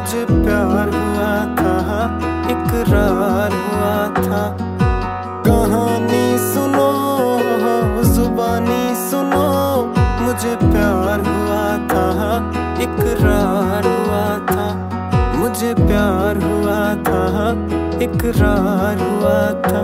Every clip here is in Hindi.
मुझे प्यार हुआ था, इकरार हुआ था। कहानी सुनो, जुबानी सुनो, मुझे प्यार हुआ था, इकरार हुआ था। मुझे प्यार हुआ था, इकरार हुआ था।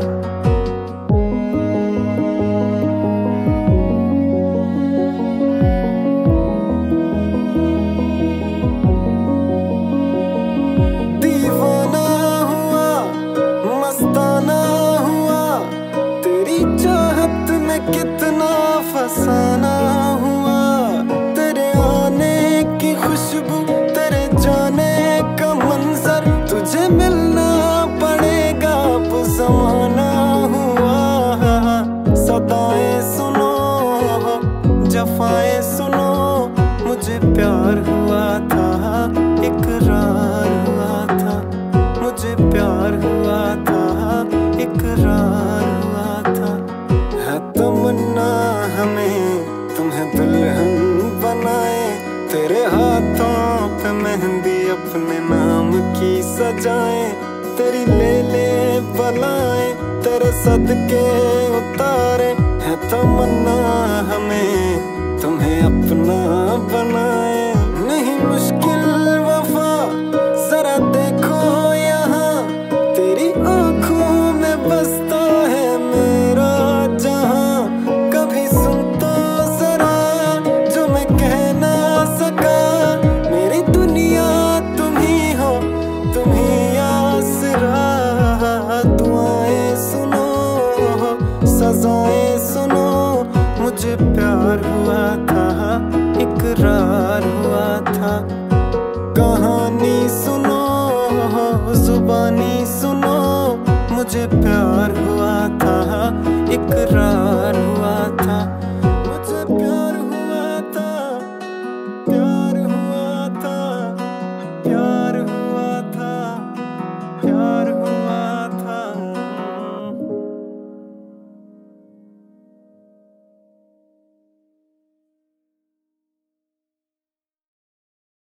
दीवाना हुआ, मस्ताना हुआ, तेरी चाहत में कितना फसाना हुआ। तेरे आने की खुशबू, तेरे जाने का मंजर, तुझे मिलना पड़ेगा अब ज़माना हुआ। सदाएं सुनो, जफाएं सुनो, मुझे प्यार हुआ था, इकरार हुआ था। मुझे प्यार हुआ था, इकरार हुआ था। है तमन्ना हमें तुम्हें दुल्हन बनाए, तेरे हाथों पे मेहंदी अपने नाम की सजाए। तेरी ले ले बलाए, तेरे सदके उतारे। है तमन्ना हमें तुम्हें अपना बनाए। नहीं मुश्किल वफा, जरा देखो यहाँ, तेरी आंखों में बसता है मेरा जहां। कभी सुन तो जरा जो मैं कह ना सका, मेरी दुनिया तुम ही हो, तुम ही आसरा। दुआएं सुनो, सजाएं सुनो, मुझे प्यार हुआ था, इकरार हुआ था। कहानी सुनो, जुबानी सुनो, मुझे प्यार हुआ था, इकरार हुआ था। मुझे प्यार हुआ था, प्यार हुआ था, प्यार